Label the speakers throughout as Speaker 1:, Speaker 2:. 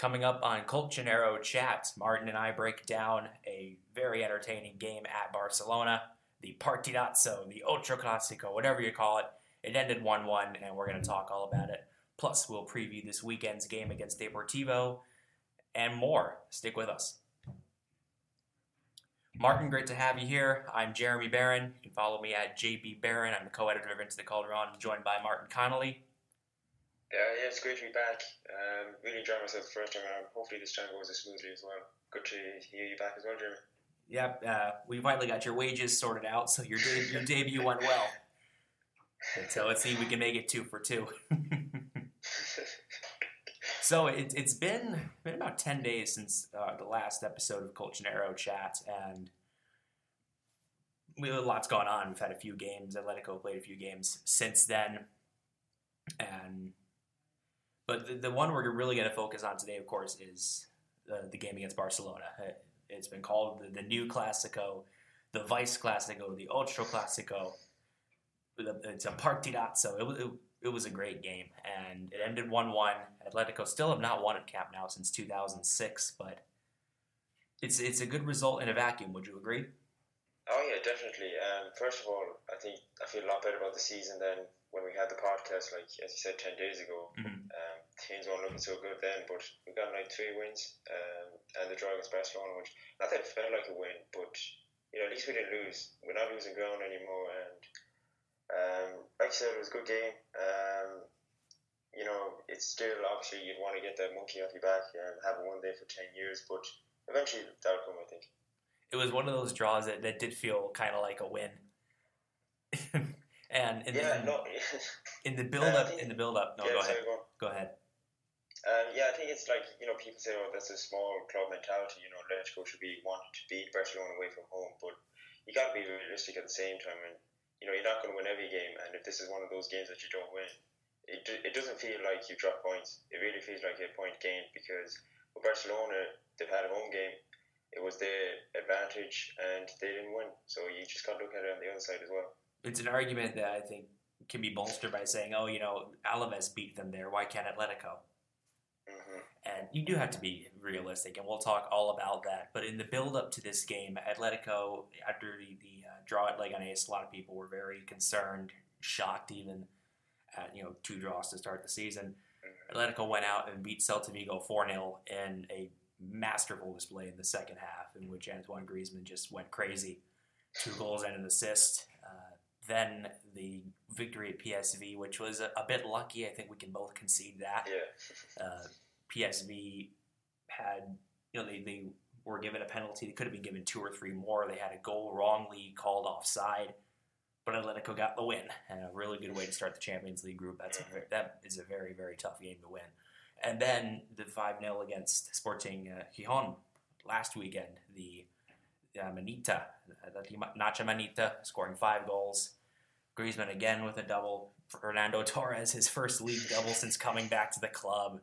Speaker 1: Coming up on Colchonero Chat, Martin and I break down a very entertaining game at Barcelona, the Partidazo, the Otro Clásico, whatever you call it. It ended 1-1, and we're going to talk all about it. Plus, we'll preview this weekend's game against Deportivo and more. Stick with us. Martin, great to have you here. I'm Jeremy Barron. You can follow me at JB Barron. I'm the co-editor of Into the Calderon, joined by Martin Connolly.
Speaker 2: Yeah, it's great to be back. Really enjoyed myself the first time around. Hopefully this time goes as smoothly as well. Good to hear you back as well, Jeremy.
Speaker 1: Yep, we finally got your wages sorted out, so your debut went well. And so let's see if we can make it 2 for 2. So it's been about 10 days since the last episode of Colchonero Chat, and lots going on. We've had a few games. Atletico played a few games since then, but the one we're really going to focus on today, of course, is the game against Barcelona. It's been called the new Clásico, the Vice Clásico, the Otro Clásico. It's a partidazo. It was a great game, and it ended 1-1. Atletico still have not won at Camp Nou since 2006, but it's a good result in a vacuum. Would you agree?
Speaker 2: Oh yeah, definitely. First of all, I think I feel a lot better about the season than when we had the podcast, like as you said, 10 days ago.
Speaker 1: Mm-hmm.
Speaker 2: Teams weren't looking so good then, but we got like 3 wins, and the draw against Barcelona, which not that it felt like a win, but at least we didn't lose. We're not losing ground anymore, and like you said, it was a good game. It's still obviously you'd want to get that monkey off your back and have it one day for 10 years, but eventually that'll come, I think.
Speaker 1: It was one of those draws that did feel kind of like a win. And in the build up, go ahead.
Speaker 2: I think it's like people say, oh, that's a small club mentality. Atletico should be wanting to beat Barcelona away from home, but you got to be realistic at the same time, and you're not going to win every game. And if this is one of those games that you don't win, it doesn't feel like you drop points. It really feels like a point gained, because with Barcelona, they've had a home game. It was their advantage, and they didn't win. So you just got to look at it on the other side as well.
Speaker 1: It's an argument that I think can be bolstered by saying, oh, Alaves beat them there. Why can't Atletico?
Speaker 2: Mm-hmm.
Speaker 1: And you do have to be realistic, and we'll talk all about that. But in the build-up to this game, Atletico, after the draw at Leganés, a lot of people were very concerned, shocked even at 2 draws to start the season.
Speaker 2: Mm-hmm.
Speaker 1: Atletico went out and beat Celta Vigo 4-0 in a masterful display in the second half, in which Antoine Griezmann just went crazy. 2 goals and an assist. Then the victory at PSV, which was a bit lucky. I think we can both concede that.
Speaker 2: Yeah.
Speaker 1: PSV had, they were given a penalty. They could have been given 2 or 3 more. They had a goal wrongly called offside, but Atletico got the win, and a really good way to start the Champions League group. That is a very, very tough game to win. And then the 5-0 against Sporting Gijón last weekend, the Nacho Manita scoring 5 goals. Griezmann again with a double. Fernando Torres, his first league double since coming back to the club.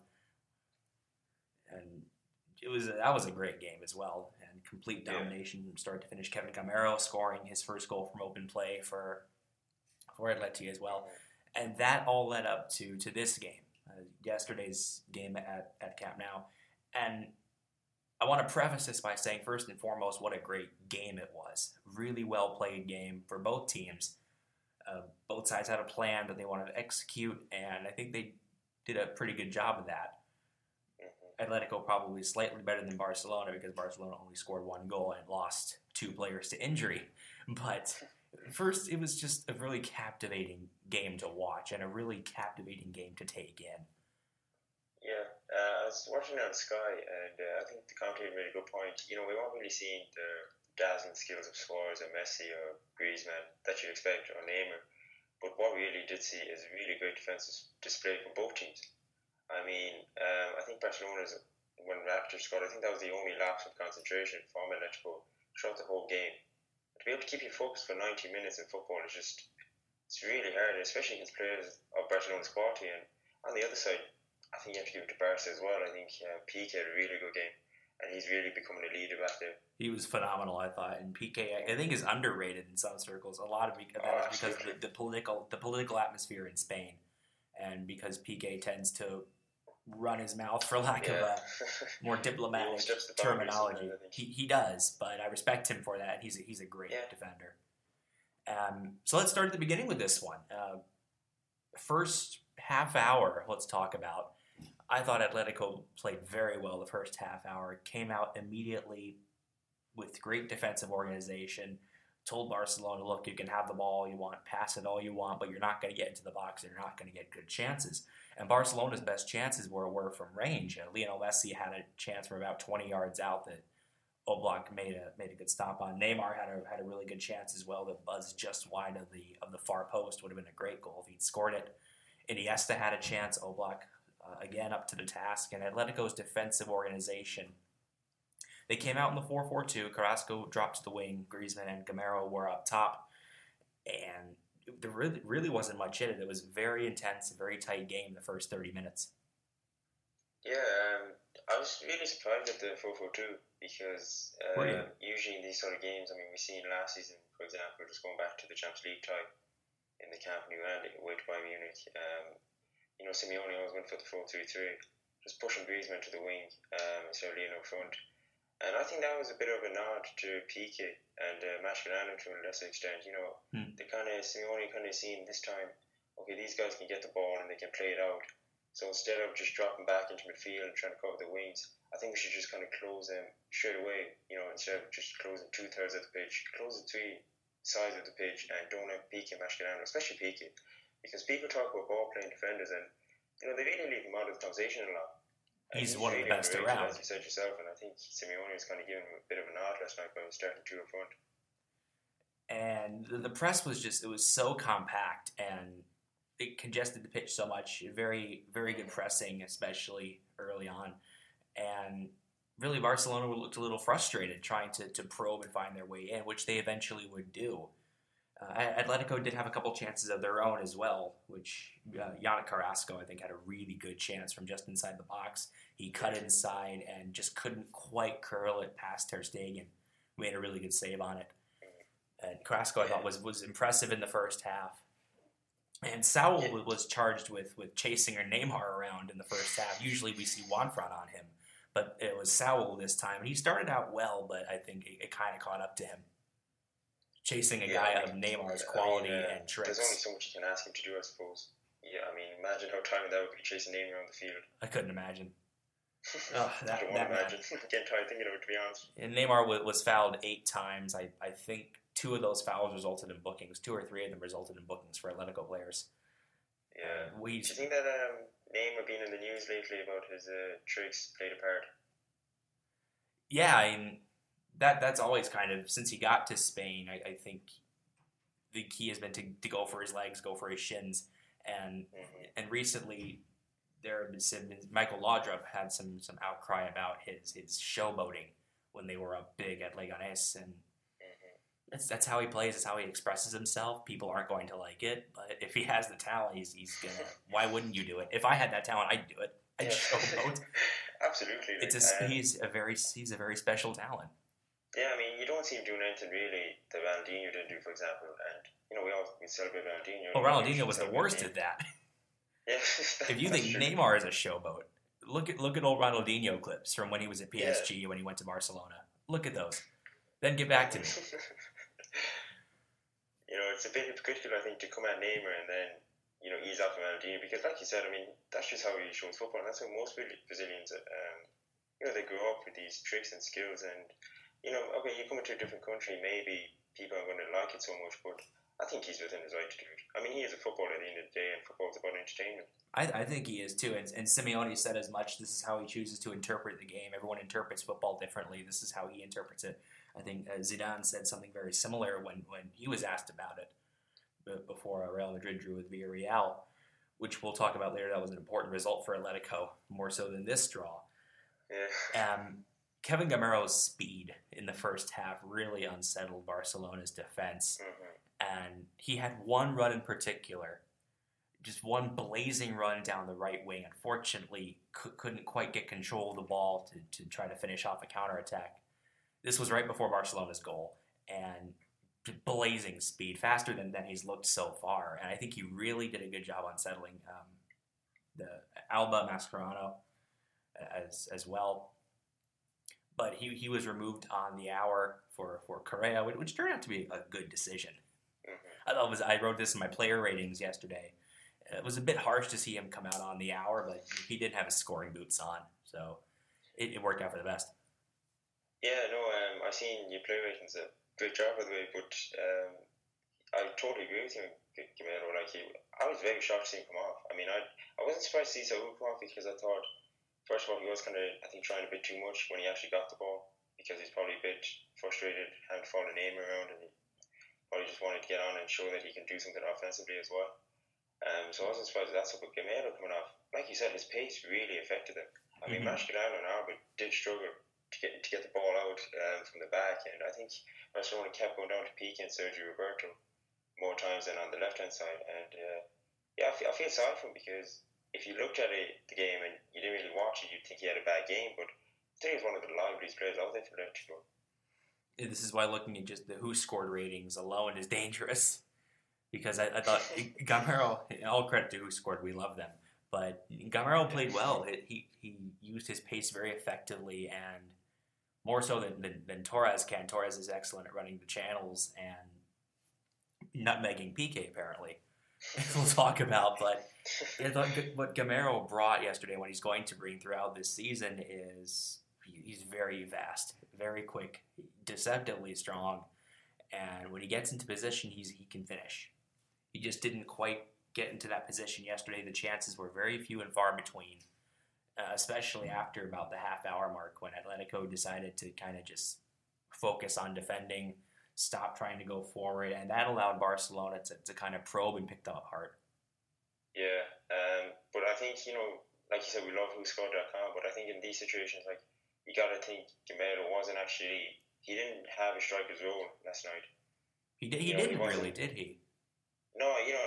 Speaker 1: And that was a great game as well. And complete domination from start to finish. Kevin Gamero scoring his first goal from open play for Atleti as well. And that all led up to this game, yesterday's game at Camp Nou. And I want to preface this by saying, first and foremost, what a great game it was. Really well-played game for both teams. Both sides had a plan that they wanted to execute, and I think they did a pretty good job of that.
Speaker 2: Mm-hmm.
Speaker 1: Atletico probably slightly better than Barcelona, because Barcelona only scored 1 goal and lost 2 players to injury. But first, it was just a really captivating game to watch and a really captivating game to take in.
Speaker 2: Yeah, I was watching it on Sky, and I think the commentator made a good point. We weren't really seeing the dazzling skills of Suarez or Messi or Griezmann that you'd expect, or Neymar. But what we really did see is a really great defensive display from both teams. I mean, I think Barcelona's, when Raptors scored, I think that was the only lapse of concentration from Atletico throughout the whole game. To be able to keep you focused for 90 minutes in football is it's really hard, especially against players of Barcelona's quality. And on the other side, I think you have to give it to Barca as well. I think Piqué had a really good game, and he's really becoming a leader back there.
Speaker 1: He was phenomenal, I thought, and Piqué, I think, is underrated in some circles. A lot of that is because of the political atmosphere in Spain, and because Piqué tends to run his mouth, for lack of a more diplomatic terminology. He does, but I respect him for that. He's a great defender. So let's start at the beginning with this one. First half hour, let's talk about. I thought Atletico played very well the first half hour. Came out immediately with great defensive organization. Told Barcelona, look, you can have the ball all you want, pass it all you want, but you're not going to get into the box and you're not going to get good chances. And Barcelona's best chances were from range. Lionel Messi had a chance from about 20 yards out that Oblak made a good stop on. Neymar had a really good chance as well that buzzed just wide of the far post. Would have been a great goal if he'd scored it. Iniesta had a chance. Oblak again up to the task. And Atletico's defensive organization, they came out in the 4-4-2. Carrasco dropped to the wing. Griezmann and Gameiro were up top. And there really wasn't much in it. It was very intense, a very tight game the first 30 minutes.
Speaker 2: Yeah, I was really surprised at the 4-4-2 because usually in these sort of games, I mean, we've seen last season, for example, just going back to the Champions League tie in the Camp Nou and with Bayern Munich, Simeone always went for the 4-3-3, just pushing Griezmann to the wing instead of Lionel up front. And I think that was a bit of a nod to Piqué and Mascherano to a lesser extent. The kind of Simeone kind of seen this time, okay, these guys can get the ball and they can play it out. So instead of just dropping back into midfield and trying to cover the wings, I think we should just kind of close them straight away. Instead of just closing 2/3 of the pitch, close the 3 sides of the pitch and don't have Piqué and Mascherano, especially Piqué, because people talk about ball playing defenders and they really leave him out of the conversation a lot.
Speaker 1: He's one of the best around,
Speaker 2: as you said yourself, and I think Simeone was kind of giving him a bit of a nod last night by starting 2 up front.
Speaker 1: And the press was it was so compact, and it congested the pitch so much. Very, very good pressing, especially early on. And really, Barcelona looked a little frustrated trying to probe and find their way in, which they eventually would do. Atletico did have a couple chances of their own as well, which Yannick Carrasco, I think, had a really good chance from just inside the box. He cut inside and just couldn't quite curl it past Ter Stegen. Made a really good save on it. And Carrasco, I thought, was impressive in the first half. And Saul was charged with chasing Neymar around in the first half. Usually we see Juanfran on him, but it was Saul this time. And he started out well, but I think it kind of caught up to him. Chasing a guy of Neymar's quality and tricks.
Speaker 2: There's only so much you can ask him to do, I suppose. Yeah, I mean, imagine how tiring that would be, chasing Neymar around the field.
Speaker 1: I couldn't imagine.
Speaker 2: I don't want to imagine. I can't try thinking of it, to be honest. And
Speaker 1: Neymar was fouled 8 times. I think 2 of those fouls resulted in bookings. 2 or 3 of them resulted in bookings for Atletico players.
Speaker 2: Yeah. Do you think that Neymar being in the news lately about his tricks played a part?
Speaker 1: Yeah, I mean, that's always kind of, since he got to Spain, I think the key has been to go for his legs, go for his shins, and recently Michael Laudrup had some outcry about his showboating when they were up big at Leganés, and that's how he plays, that's how he expresses himself. People aren't going to like it, but if he has the talent, he's gonna. Why wouldn't you do it? If I had that talent, I'd do it. I'd showboat.
Speaker 2: Absolutely.
Speaker 1: He's a very special talent.
Speaker 2: Yeah, I mean, you don't see him doing anything really that Ronaldinho didn't do, for example. And we celebrate Ronaldinho.
Speaker 1: Well, Ronaldinho was the worst at that.
Speaker 2: Yeah,
Speaker 1: if you think Neymar is a showboat, look at old Ronaldinho clips from when he was at PSG, when he went to Barcelona. Look at those. Then get back to me.
Speaker 2: It's a bit hypocritical, I think, to come at Neymar and then ease off of Ronaldinho, because, like you said, I mean, that's just how he shows football, and that's how most Brazilians, they grow up with these tricks and skills, and okay, you come into a different country, maybe people aren't going to like it so much, but I think he's within his right to do it. I mean, he is a footballer at the end of the day, and football's about entertainment.
Speaker 1: I think he is too, and Simeone said as much. This is how he chooses to interpret the game. Everyone interprets football differently. This is how he interprets it. I think Zidane said something very similar when he was asked about it before Real Madrid drew with Villarreal, which we'll talk about later. That was an important result for Atletico, more so than this draw.
Speaker 2: Yeah.
Speaker 1: Kevin Gameiro's speed in the first half really unsettled Barcelona's defense. And he had one run in particular, just one blazing run down the right wing. Unfortunately, couldn't quite get control of the ball to try to finish off a counterattack. This was right before Barcelona's goal, and blazing speed, faster than he's looked so far. And I think he really did a good job unsettling the Alba Mascherano as well. But he was removed on the hour for Correa, which turned out to be a good decision. I wrote this in my player ratings yesterday. It was a bit harsh to see him come out on the hour, but he did have his scoring boots on, so it worked out for the best.
Speaker 2: Yeah, no, I've seen your player ratings. A great job, by the way, but I totally agree with you, Gamero. I was very shocked to see him come off. I mean, I wasn't surprised to see Saul come off because I thought, first of all, he was kind of, I think, trying a bit too much when he actually got the ball because he's probably a bit frustrated, hadn't followed a name around, and he probably just wanted to get on and show that he can do something offensively as well. So I wasn't surprised at that stuff, but Gamero coming off, like you said, his pace really affected him. I mean, Mascherano and Alba did struggle to get the ball out from the back, and I think Barcelona kept going down to Piqué and Sergio Roberto more times than on the left-hand side. And I feel sorry for him because if you looked at the game and you didn't really watch it, you'd think he had a bad game, but I think he's one of the liveliest players out there for Atletico.
Speaker 1: This is why looking at just the who scored ratings alone is dangerous. Because I thought Gamero, all credit to who scored, we love them. But Gamero played well. He used his pace very effectively, and more so than Torres can. Torres is excellent at running the channels and nutmegging Piqué, apparently. We'll talk about, but what Gamero brought yesterday, what he's going to bring throughout this season is he's very fast, very quick, deceptively strong, and when he gets into position, he can finish. He just didn't quite get into that position yesterday. The chances were very few and far between, especially after about the half-hour mark when Atletico decided to kind of just focus on defending, stop trying to go forward, and that allowed Barcelona to kind of probe and pick them apart.
Speaker 2: Yeah, but I think, like you said, we love WhoScored.com, but I think in these situations, you got to think Gamero he didn't have a striker's role last night.
Speaker 1: He didn't really, did he?
Speaker 2: No,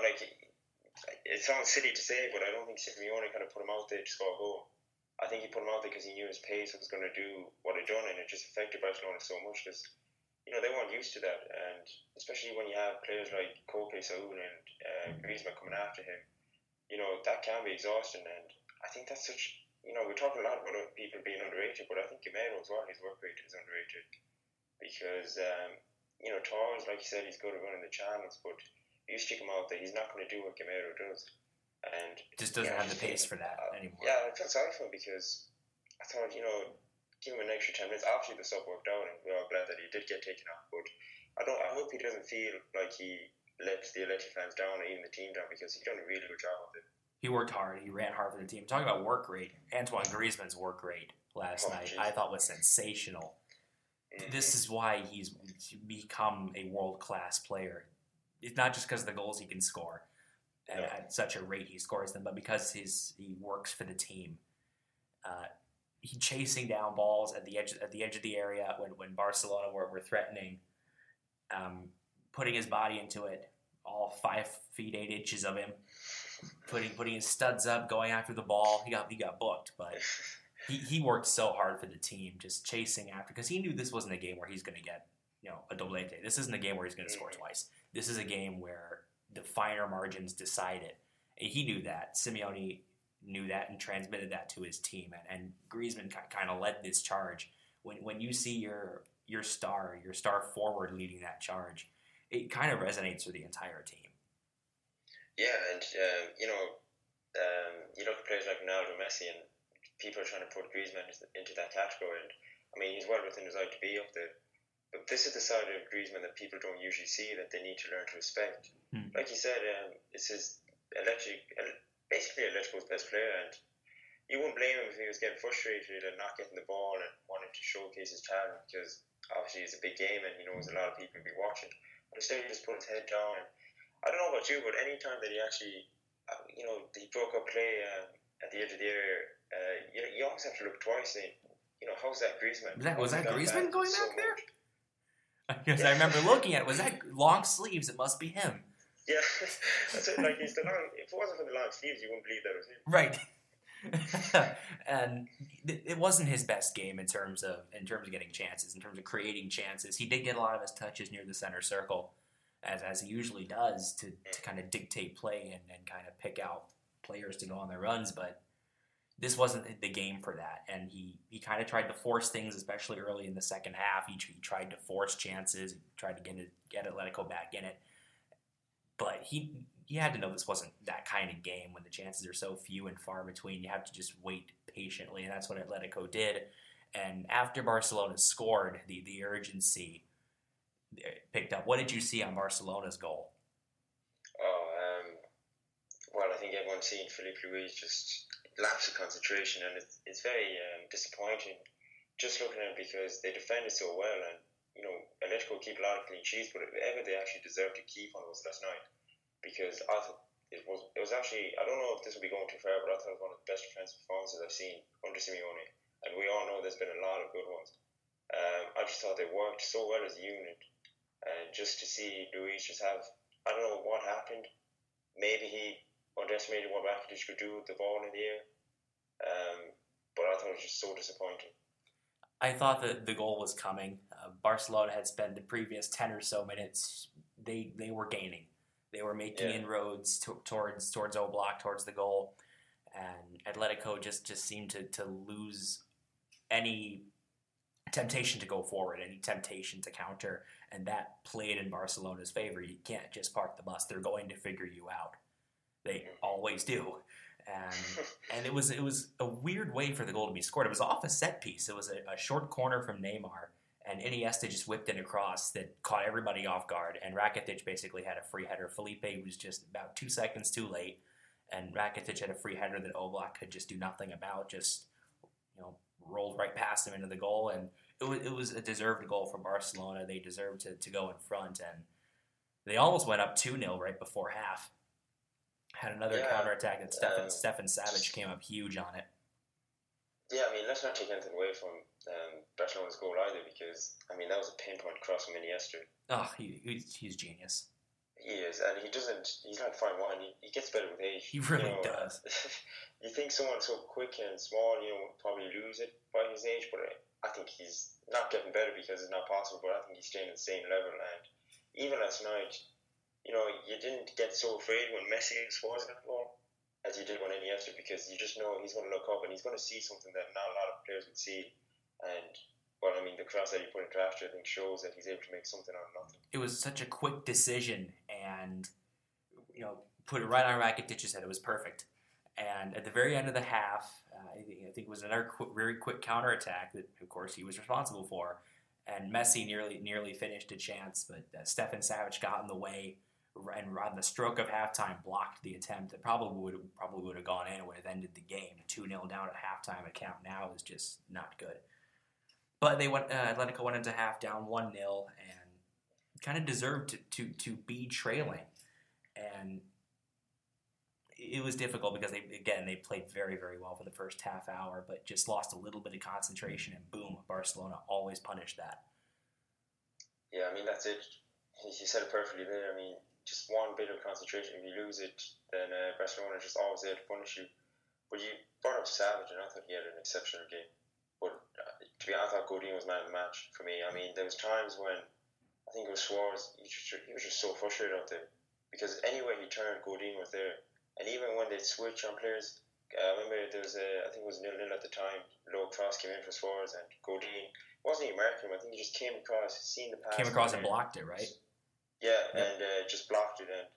Speaker 2: it sounds silly to say, but I don't think Simeone kind of put him out there to score a goal. I think he put him out there because he knew his pace was going to do what it done, and it just affected Barcelona so much because, they weren't used to that, and especially when you have players like Koke, Saúl, and Griezmann coming after him, that can be exhausting, and I think that's such, we're talking a lot about people being underrated, but I think Gamero as well, his work rate is underrated because, Torres, like you said, he's good at running the channels, but you stick him out there, he's not going to do what Gamero does. And
Speaker 1: just doesn't have the pace for that anymore.
Speaker 2: Yeah, I felt sorry for him because I thought, give him an extra 10 minutes. Obviously, the sub worked out, and we're all glad that he did get taken off. But I hope he doesn't feel like he lets the Atleti fans down or even the team down because he's done a really good job of it.
Speaker 1: He worked hard. He ran hard for the team. Talking about work rate, Antoine Griezmann's work rate last night I thought was sensational. Mm-hmm. This is why he's become a world-class player. It's not just because of the goals he can score at such a rate he scores them, but because he works for the team. He chasing down balls at the edge of the area when Barcelona were threatening, putting his body into it, all 5 feet 8 inches of him, putting his studs up, going after the ball. He got booked, but he worked so hard for the team, just chasing after, because he knew this wasn't a game where he's going to get a doblete. This isn't a game where he's going to score twice. This is a game where the finer margins decide it. And he knew that. Simeone knew that and transmitted that to his team. And Griezmann kind of led this charge. When you see your star forward leading that charge, it kind of resonates through the entire team.
Speaker 2: Yeah, and you look at players like Ronaldo, Messi, and people are trying to put Griezmann into that category. And I mean, he's well within his right to be up there. But this is the side of Griezmann that people don't usually see, that they need to learn to respect. Like you said, it's basically Atletico's best player, and you wouldn't blame him if he was getting frustrated and not getting the ball and wanting to showcase his talent, because obviously it's a big game and he knows a lot of people will be watching. But instead he just put his head down. And I don't know about you, but any time that he actually, he broke up play at the edge of the area, you always have to look twice saying, how's that Griezmann?
Speaker 1: Was that Griezmann going back there? Because I remember looking at it. Was that long sleeves? It must be him.
Speaker 2: Yeah, that's it. Like, if it wasn't for the long sleeves, you wouldn't believe that was him.
Speaker 1: Right. And it wasn't his best game in terms of getting chances, in terms of creating chances. He did get a lot of his touches near the center circle, as he usually does, to kind of dictate play and kind of pick out players to go on their runs, but this wasn't the game for that. And he kind of tried to force things, especially early in the second half. He tried to force chances, he tried to get Atletico back in it. But he had to know this wasn't that kind of game when the chances are so few and far between. You have to just wait patiently, and that's what Atletico did. And after Barcelona scored, the urgency picked up. What did you see on Barcelona's goal?
Speaker 2: Well, I think everyone's seen Filipe Luis just lapse of concentration, and it's very disappointing just looking at it because they defended so well, and Atletico keep a lot of clean sheets, but if ever they actually deserved to keep on was last night, because I thought it was actually, I don't know if this will be going too far, but I thought it was one of the best defensive performances I've seen under Simeone, and we all know there's been a lot of good ones. I just thought they worked so well as a unit, and just to see Luis just have, I don't know what happened, maybe he underestimated what Rakitic could do with the ball in the air, but I thought it was just so disappointing.
Speaker 1: I thought that the goal was coming. Barcelona had spent the previous 10 or so minutes, they were gaining. They were making inroads towards Oblak, towards the goal, and Atletico just seemed to lose any temptation to go forward, any temptation to counter, and that played in Barcelona's favor. You can't just park the bus. They're going to figure you out. They always do. And it was a weird way for the goal to be scored. It was off a set piece. It was a short corner from Neymar, and Iniesta just whipped it across that caught everybody off guard, and Rakitic basically had a free header. Felipe was just about 2 seconds too late, and Rakitic had a free header that Oblak could just do nothing about, just rolled right past him into the goal, and it was a deserved goal for Barcelona. They deserved to go in front, and they almost went up 2-0 right before half. Had another counterattack that Stefan Savic came up huge on it.
Speaker 2: Yeah, I mean, let's not take anything away from Barcelona's goal either, because that was a pinpoint cross from Iniesta.
Speaker 1: Oh, he's genius.
Speaker 2: He is, and he's not fine wine. He gets better with age.
Speaker 1: He really does.
Speaker 2: You think someone so quick and small, probably lose it by his age, but I think he's not getting better because it's not possible, but I think he's staying at the same level. And even last night, you didn't get so afraid when Messi scores that ball as you did when Iniesta, because you just know he's going to look up and he's going to see something that not a lot of players would see. And the cross that he put into after, I think, shows that he's able to make something out of nothing.
Speaker 1: It was such a quick decision, and put it right on Rakitic's head. It was perfect. And at the very end of the half, I think it was another very quick counterattack that, of course, he was responsible for. And Messi nearly finished a chance, but Stefan Savic got in the way, and on the stroke of halftime blocked the attempt. That probably would have gone in and would have ended the game. 2-0 down at halftime at Camp Nou is just not good. But Atletico went into half down 1-0 and kind of deserved to be trailing. And it was difficult because they played very, very well for the first half hour, but just lost a little bit of concentration, and boom, Barcelona always punished that.
Speaker 2: Yeah, that's it. You said it perfectly there. Just one bit of concentration, if you lose it, then Barcelona just always there to punish you. But you brought up Savage, and I thought he had an exceptional game. But to be honest, I thought Godin was man of the match for me. There was times when I think it was Suarez, he was just so frustrated out there, because anywhere he turned, Godin was there. And even when they'd switch on players, I remember there was I think it was 0-0 at the time, low cross came in for Suarez, and Godin wasn't even marking him. I think he just came across, seen the pass.
Speaker 1: Came across and blocked it, right?
Speaker 2: Yeah, yep. And just blocked it. And,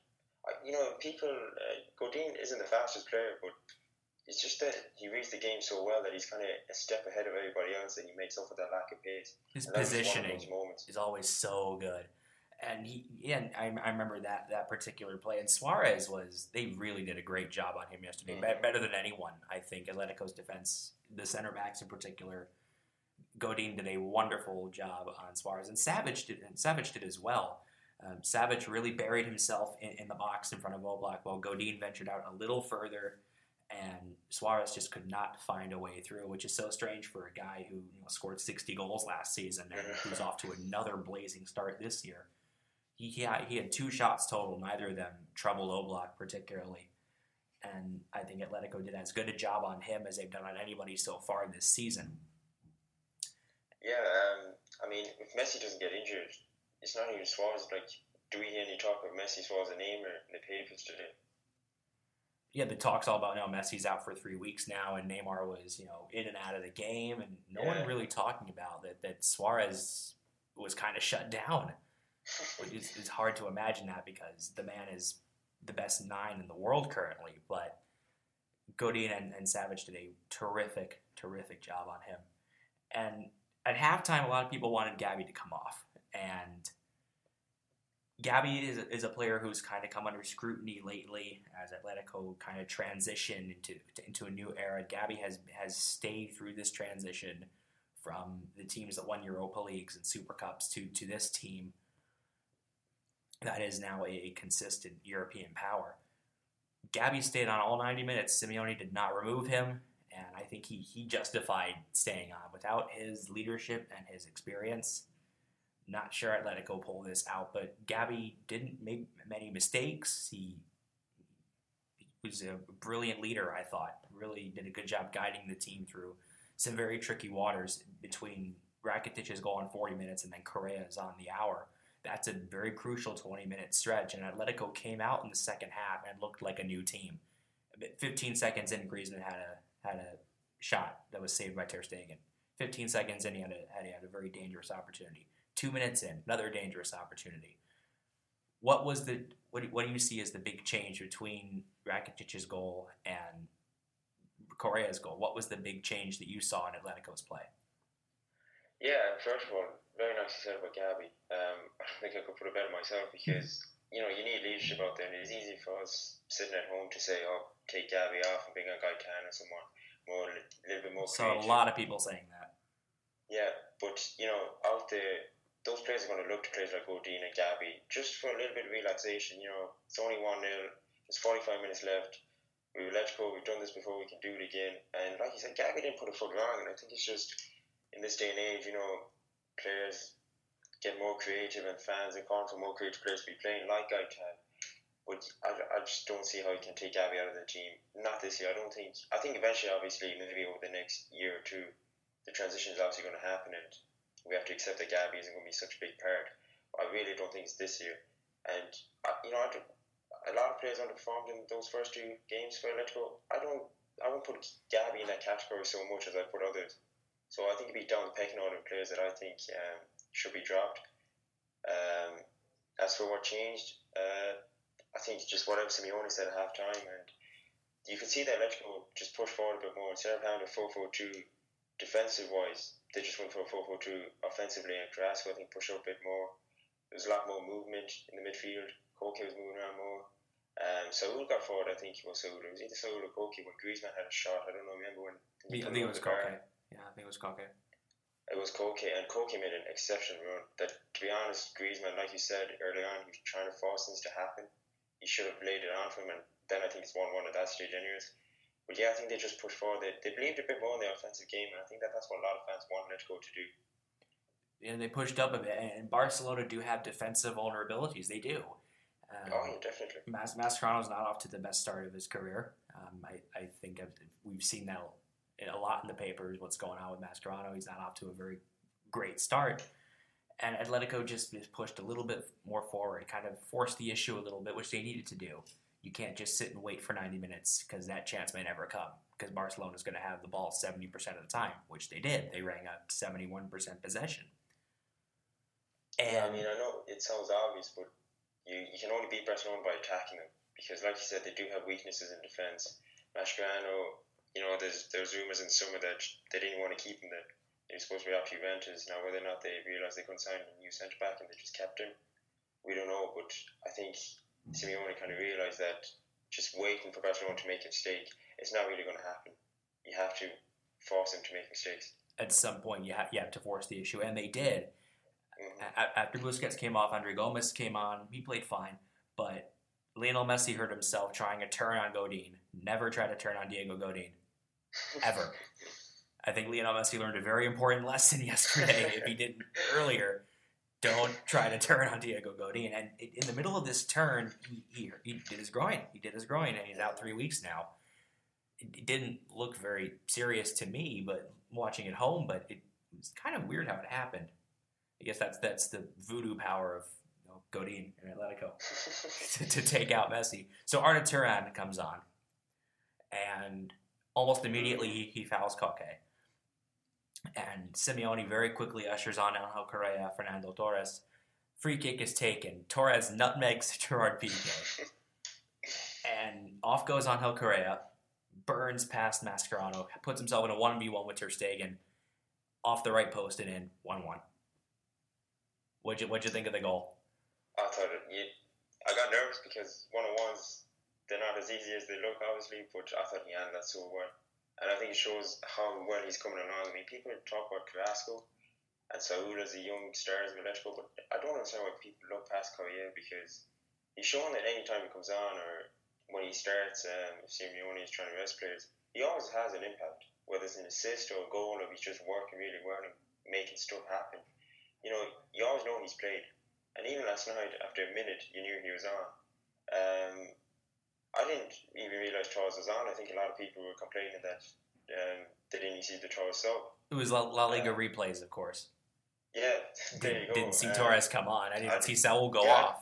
Speaker 2: Godin isn't the fastest player, but it's just that he reads the game so well that he's kind of a step ahead of everybody else, and he makes up for that lack of pace.
Speaker 1: His positioning is always so good. And I remember that particular play. And Suarez they really did a great job on him yesterday. Mm-hmm. Better than anyone, I think. Atletico's defense, the center backs in particular, Godin did a wonderful job on Suarez. And Savic did as well. Savic really buried himself in the box in front of Oblak, while Godin ventured out a little further, and Suarez just could not find a way through, which is so strange for a guy who scored 60 goals last season and who's off to another blazing start this year. He had 2 shots total, neither of them troubled Oblak particularly. And I think Atletico did as good a job on him as they've done on anybody so far this season.
Speaker 2: Yeah, if Messi doesn't get injured, it's not even Suarez. Do we hear any talk of Messi, Suarez, and Neymar in the papers today?
Speaker 1: Yeah, the talk's all about now Messi's out for 3 weeks now, and Neymar was, in and out of the game, and no one really talking about that Suarez was kind of shut down. It's hard to imagine that because the man is the best 9 in the world currently, but Godin and Savage did a terrific, terrific job on him. And at halftime, a lot of people wanted Gabby to come off, and Gabby is a player who's kind of come under scrutiny lately as Atletico kind of transition into a new era. Gabby has stayed through this transition from the teams that won Europa Leagues and Super Cups to this team that is now a consistent European power. Gabby stayed on all 90 minutes. Simeone did not remove him, and I think he justified staying on. Without his leadership and his experience, not sure Atletico pull this out, but Gabby didn't make many mistakes. He was a brilliant leader, I thought. Really did a good job guiding the team through some very tricky waters between Rakitic's goal on 40 minutes and then Correa's on the hour. That's a very crucial 20-minute stretch, and Atletico came out in the second half and looked like a new team. 15 seconds in, Griezmann had a shot that was saved by Ter Stegen. 15 seconds in, he had a very dangerous opportunity. 2 minutes in, another dangerous opportunity. What do you see as the big change between Rakitic's goal and Correa's goal? What was the big change that you saw in Atletico's play?
Speaker 2: Yeah, first of all, very nice to say about Gabby. I don't think I could put it better myself because, you need leadership out there, and it's easy for us sitting at home to say, take Gabby off and bring on Gaetan or someone a little bit more creative.
Speaker 1: So a lot of people saying that.
Speaker 2: Yeah, but, out there, those players are going to look to players like Godin and Gabby just for a little bit of relaxation. It's only 1-0, there's 45 minutes left. We will let go, we've done this before, we can do it again. And like you said, Gabby didn't put a foot wrong, and I think it's just, in this day and age, players get more creative and fans are calling for more creative players to be playing like Gaetan. But I just don't see how you can take Gabby out of the team. Not this year, I think eventually, obviously, maybe over the next year or two, the transition is obviously going to happen, and we have to accept that Gabby isn't going to be such a big part. I really don't think it's this year. And, a lot of players underperformed in those first 2 games for Atletico. I won't put Gabby in that category so much as I put others. So I think it'd be down the pecking order of players that I think should be dropped. As for what changed, I think just whatever Simeone said at halftime, and you could see that Atletico just pushed forward a bit more. Instead of having a 4-4-2 defensive-wise, they just went for a 4-4-2 offensively, and Carrasco, I think, pushed up a bit more. There was a lot more movement in the midfield. Koke was moving around more. Saúl got forward, I think it was Saúl. It was either Saúl or Koke when Griezmann had a shot. I don't know, remember when...
Speaker 1: I think it was Koke. Yeah, I think it was Koke.
Speaker 2: It was Koke, and Koke made an exceptional run. That, to be honest, Griezmann, like you said early on, he was trying to force things to happen. He should have laid it on for him, and then I think it's 1-1 at that stage anyways. But yeah, I think they just pushed forward. They believed a bit more in the offensive game, and I think that's what a lot of fans want Atletico to do.
Speaker 1: Yeah, they pushed up a bit, and Barcelona do have defensive vulnerabilities. They do.
Speaker 2: Yeah, definitely.
Speaker 1: Mascherano's not off to the best start of his career. I think we've seen that a lot in the papers, what's going on with Mascherano. He's not off to a very great start. And Atletico just pushed a little bit more forward, kind of forced the issue a little bit, which they needed to do. You can't just sit and wait for 90 minutes because that chance may never come because Barcelona's going to have the ball 70% of the time, which they did. They rang up 71% possession. And
Speaker 2: yeah, I know it sounds obvious, but you can only beat Barcelona by attacking them because, like you said, they do have weaknesses in defence. Mascherano, there's rumours in summer that they didn't want to keep him, that he was supposed to be off to Juventus. Now, whether or not they realised they couldn't sign a new centre-back and they just kept him, we don't know. But I think Simeone kind of realised that just waiting for Barcelona to make a mistake, it's not really going to happen. You have to force them to make mistakes.
Speaker 1: At some point, you have to force the issue, and they did. After Busquets came off, Andre Gomes came on. He played fine, but Lionel Messi hurt himself trying a turn on Godin. Never tried to turn on Diego Godin. Ever. I think Lionel Messi learned a very important lesson yesterday. If he didn't earlier, don't try to turn on Diego Godin. And in the middle of this turn, he did his groin. He did his groin, and he's out 3 weeks now. It didn't look very serious to me, but watching at home. But it was kind of weird how it happened. I guess that's the voodoo power of Godin and Atletico to take out Messi. So Arda Turan comes on. and almost immediately he fouls Koke. And Simeone very quickly ushers on Angel Correa, Fernando Torres. Free kick is taken. Torres nutmegs Gerard Piqué. And off goes Angel Correa, burns past Mascherano, puts himself in a 1v1 with Ter Stegen, off the right post and in, 1-1. What'd you think of the goal?
Speaker 2: I thought I got nervous because 1-on-1s, they're not as easy as they look, obviously, but I thought he handled that so well. And I think it shows how well he's coming along. I mean, people talk about Carrasco and Saúl as the young stars of Atletico, but I don't understand why people look past Correa, because he's shown that any time he comes on or when he starts, if Simeone is trying to rest players, he always has an impact, whether it's an assist or a goal, or he's just working really well and making stuff happen. You know, you always know he's played. And even last night, after a minute, you knew he was on. I didn't even realise Torres was on. I think a lot of people were complaining that they didn't see the Torres sub.
Speaker 1: It was La Liga replays, of course.
Speaker 2: Yeah, there you go.
Speaker 1: Didn't see Torres come on. I didn't see Saúl go off.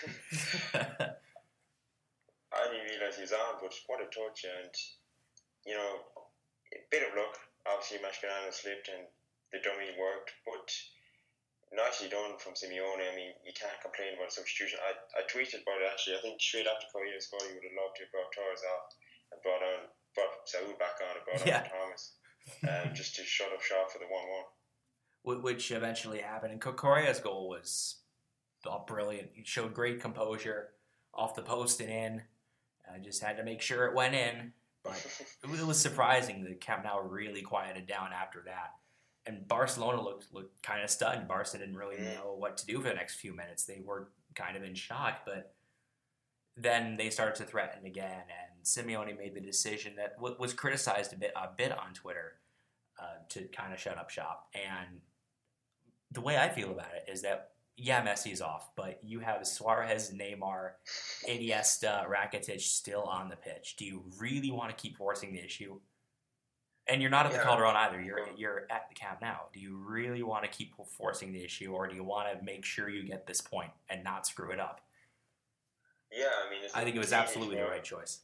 Speaker 2: I didn't realise he was on, but what a touch. And, you know, a bit of luck. Obviously, Mascherano slipped and the dummy worked, but nicely done from Simeone. I mean, you can't complain about a substitution. I tweeted about it, actually. I think straight after Correa scored, he would have loved to have brought Torres off and brought Saúl back on and brought on Thomas, just to shut up shop for the 1-1.
Speaker 1: Which eventually happened. And Correa's goal was brilliant. He showed great composure off the post and in. Just had to make sure it went in. But it was surprising that Camp Nou really quieted down after that. And Barcelona looked kind of stunned. Barca didn't really know what to do for the next few minutes. They were kind of in shock, but then they started to threaten again. And Simeone made the decision that was criticized a bit on Twitter to kind of shut up shop. And the way I feel about it is that, yeah, Messi's off, but you have Suarez, Neymar, Iniesta, Rakitic still on the pitch. Do you really want to keep forcing the issue? And you're not at the Calderon either. You're at the Camp Nou. Do you really want to keep forcing the issue, or do you want to make sure you get this point and not screw it up?
Speaker 2: Yeah, I mean,
Speaker 1: I think it was absolutely the right choice.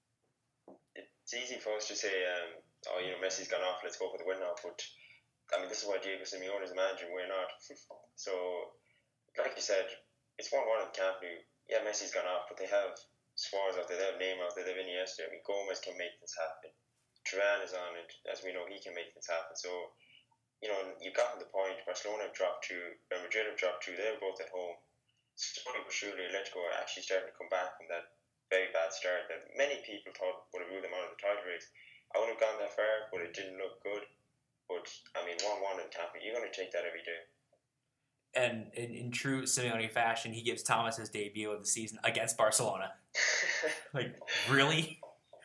Speaker 2: It's easy for us to say, Messi's gone off, let's go for the win now. But I mean, this is why Diego Simeone is the manager, we're not. So, like you said, it's 1-1 at the Camp Nou. Yeah, Messi's gone off, but they have Suarez out there, they have Neymar out there, they have Iniesta. I mean, Gomez can make this happen. Turan is on it, as we know, he can make things happen. So, you know, you've gotten the point. Barcelona have dropped 2, Real Madrid have dropped 2, they're both at home. Slowly but surely, Atletico are actually starting to come back from that very bad start that many people thought would have ruled them out of the title race. I wouldn't have gone that far, but it didn't look good. But, I mean, 1-1 in Tampa, you're going to take that every day.
Speaker 1: And in true Simeone fashion, he gives Thomas his debut of the season against Barcelona. Like, really?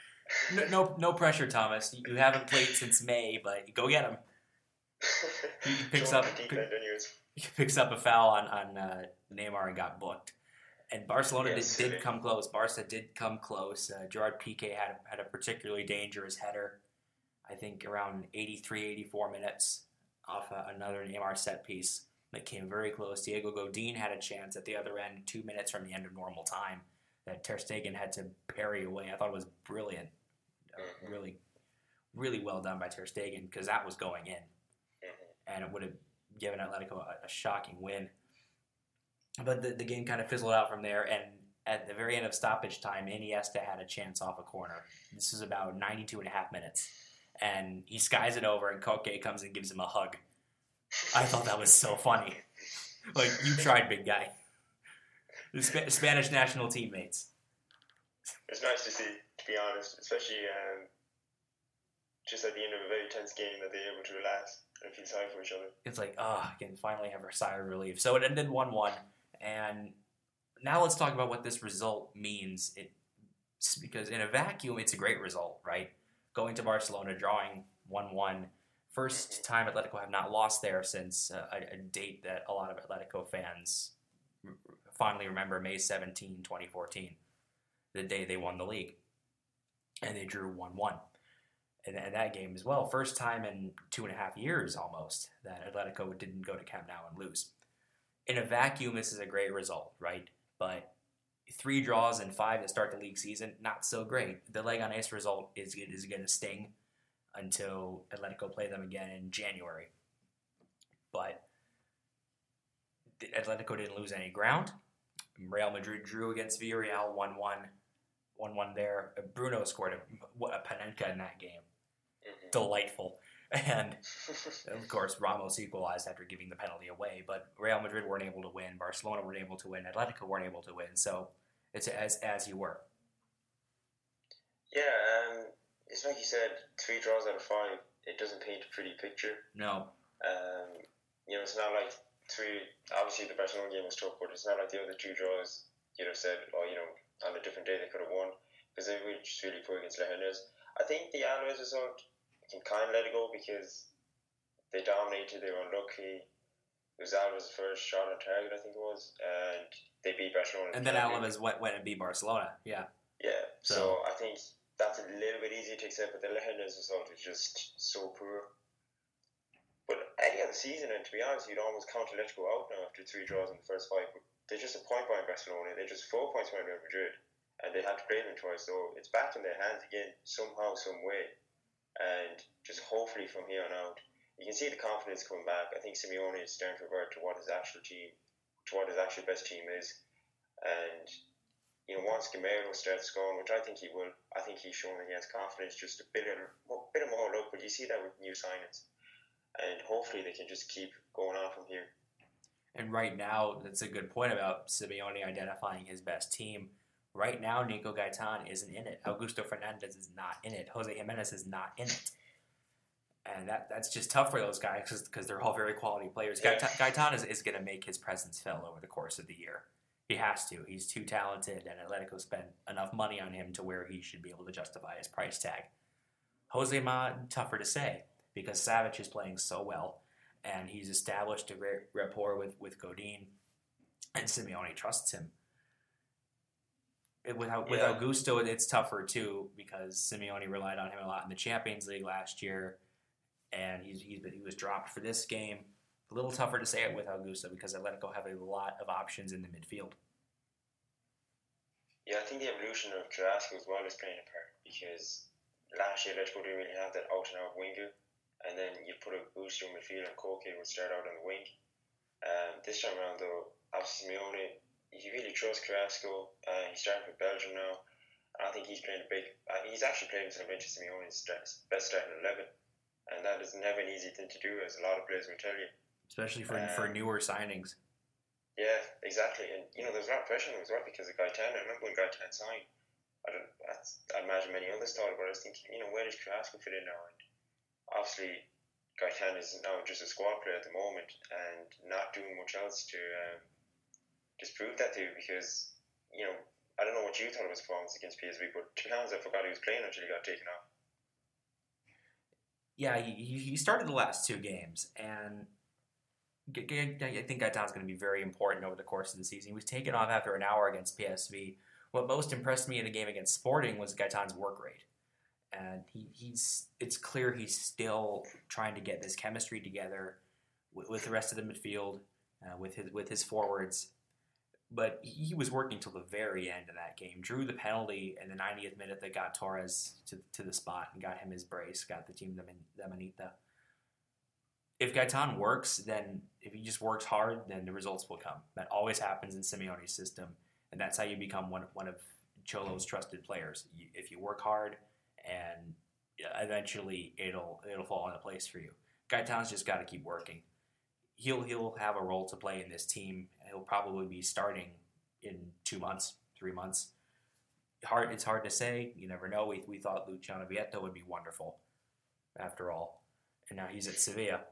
Speaker 1: No pressure, Thomas. You haven't played since May, but go get him. He picks up a foul on Neymar and got booked. And Barcelona did come close. Barca did come close. Gerard Piqué had a particularly dangerous header, I think around 83, 84 minutes off another Neymar set piece that came very close. Diego Godin had a chance at the other end 2 minutes from the end of normal time that Ter Stegen had to parry away. I thought it was brilliant. Really, really well done by Ter Stegen, because that was going in. And it would have given Atletico a shocking win. But the game kind of fizzled out from there, and at the very end of stoppage time, Iniesta had a chance off a corner. This is about 92 and a half minutes. And he skies it over, and Koke comes and gives him a hug. I thought that was so funny. Like, you tried, big guy. The Spanish national teammates.
Speaker 2: It's nice to see, to be honest, especially just at the end of a very tense game that they're able to relax and feel sorry for each other.
Speaker 1: It's like, I can finally have a sigh of relief. So it ended 1-1, and now let's talk about what this result means. Because in a vacuum, it's a great result, right? Going to Barcelona, drawing 1-1. First time Atletico have not lost there since a date that a lot of Atletico fans fondly remember, May 17, 2014. The day they won the league. And they drew 1-1. And that game as well. First time in 2.5 years almost that Atletico didn't go to Camp Nou and lose. In a vacuum, this is a great result, right? But 3 draws and 5 to start the league season, not so great. The Leganés result is going to sting until Atletico play them again in January. But Atletico didn't lose any ground. Real Madrid drew against Villarreal 1-1 there. Bruno scored a Panenka in that game. Delightful. And, of course, Ramos equalized after giving the penalty away. But Real Madrid weren't able to win. Barcelona weren't able to win. Atletico weren't able to win. So it's as you were.
Speaker 2: Yeah, it's like you said, 3 draws out of 5. It doesn't paint a pretty picture.
Speaker 1: No.
Speaker 2: It's not like 3. Obviously, the Barcelona game was tough, but it's not like the other 2 draws. You'd have said, on a different day they could have won, because they were just really poor against Leganés. I think the Alaves result can kind of let it go because they dominated. They were unlucky. It was Alaves' first shot on target, I think it was, and they beat Barcelona.
Speaker 1: And then Alaves went and beat Barcelona. Yeah.
Speaker 2: Yeah. So I think that's a little bit easier to accept, but the Leganés result is just so poor. But at the end of the season, and to be honest, you'd almost count Atletico out now after 3 draws in the first 5. But they're just a point behind Barcelona. They're just 4 points behind Real Madrid, and they had to play them twice. So it's back in their hands again, somehow, some way. And just hopefully from here on out, you can see the confidence coming back. I think Simeone is starting to revert to what his actual best team is. And once Gamero starts scoring, which I think he will, I think he's shown that he has confidence, just a bit of more luck. But you see that with new signings. And hopefully they can just keep going on from here.
Speaker 1: And right now, that's a good point about Simeone identifying his best team. Right now, Nico Gaitan isn't in it. Augusto Fernandez is not in it. Jose Jimenez is not in it. And that's just tough for those guys because they're all very quality players. Yeah. Gaitan is going to make his presence felt over the course of the year. He has to. He's too talented, and Atletico spent enough money on him to where he should be able to justify his price tag. Josema, tougher to say, because Savic is playing so well, and he's established a great rapport with Godin, and Simeone trusts him. With Augusto, it's tougher too because Simeone relied on him a lot in the Champions League last year, and he was dropped for this game. A little tougher to say it with Augusto because Atletico have a lot of options in the midfield.
Speaker 2: Yeah, I think the evolution of Carrasco as well is playing a part because last year Atletico didn't really have that out-and-out winger, and then you put a booster in midfield and Koke would start out on the wing. This time around though, obviously Simeone, he really trusts Carrasco. He's starting for Belgium now. And I think he's playing he's actually playing until eventually Simeone's best starting 11. And that is never an easy thing to do, as a lot of players will tell you.
Speaker 1: Especially for newer signings.
Speaker 2: Yeah, exactly. And, there's a lot of pressure on him as well because of Gaitan. I remember when Gaitan signed, I imagine many others thought about it. I was thinking, where does Carrasco fit in now? And obviously, Gaitan is now just a squad player at the moment and not doing much else to just prove that to you because, I don't know what you thought of his performance against PSV, but to be honest, I forgot he was playing until he got taken off.
Speaker 1: Yeah, he started the last 2 games, and I think Gaitan's going to be very important over the course of the season. He was taken off after an hour against PSV. What most impressed me in the game against Sporting was Gaitan's work rate. And it's clear he's still trying to get this chemistry together with the rest of the midfield, with his forwards. But he was working till the very end of that game. Drew the penalty in the 90th minute that got Torres to the spot and got him his brace, got the team the manita. If Gaitan works, then if he just works hard, then the results will come. That always happens in Simeone's system, and that's how you become one of Cholo's trusted players. If you work hard, and eventually it'll fall into place for you. Gaitan's just got to keep working. He'll have a role to play in this team. He'll probably be starting in 2 months, 3 months. It's hard to say. You never know. We thought Luciano Vietto would be wonderful, after all, and now he's at Sevilla.